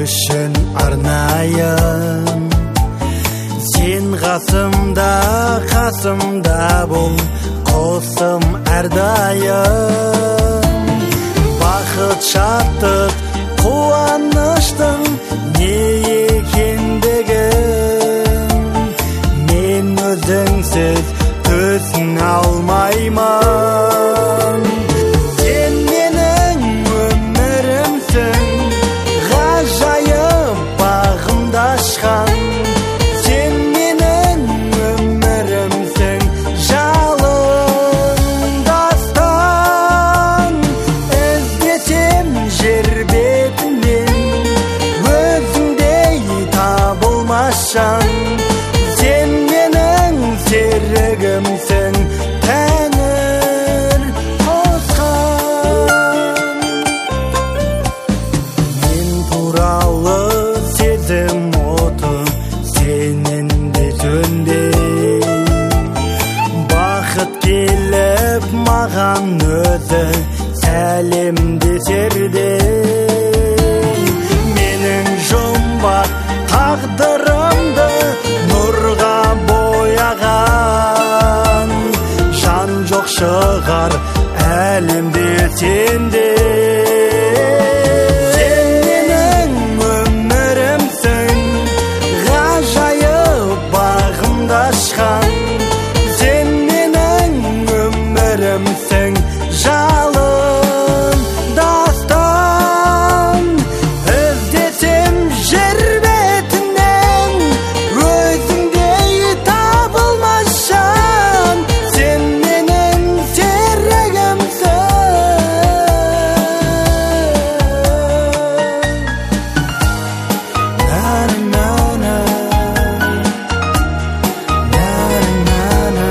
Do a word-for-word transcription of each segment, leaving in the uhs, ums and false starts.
үшін арнайым. Сен қасымда, қасымда бол, қосым әрдайым. Бақыт, шаттық, қуаныштың не екендігін мен өзіңсіз төсін алмаймын. Сен менің өмірімсің, ғажайып бағымда ашқан. Сен менің өмірімсің, жалындастан. Іздесем жер бетінен, өзіңдей табылмашан. Сен менің серігімсің, Тәңір қосқан. Мен туралы сезім оты сенінде сөнбей, бақыт келіп маған өзі сәлем десердей. Менің жұмбақ тағдырымды нұрға бояған, жан жоқ шығар әлемде сенде. Сен менің өмірімсің, ғажайып бағымда ашқан. Сен менің өмірімсің, жалындастан. Іздесем жер бетінен, өзіңдей табылмашан. Сен менің серігімсің. На-на-на, на-на-на.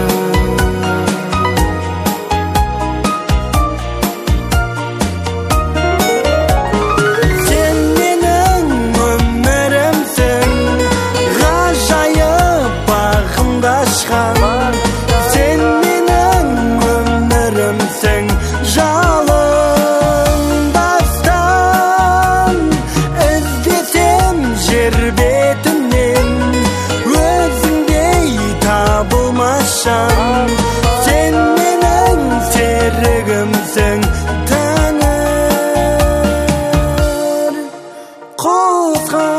Сен менің өмірімсің, ғажайып бағымда ашқан. Сен менің өмірімсің, жалындастан. Іздесем жер бетінен, өзіңдей табылмашан. Сен менің серігімсің, Тәңір қосқан.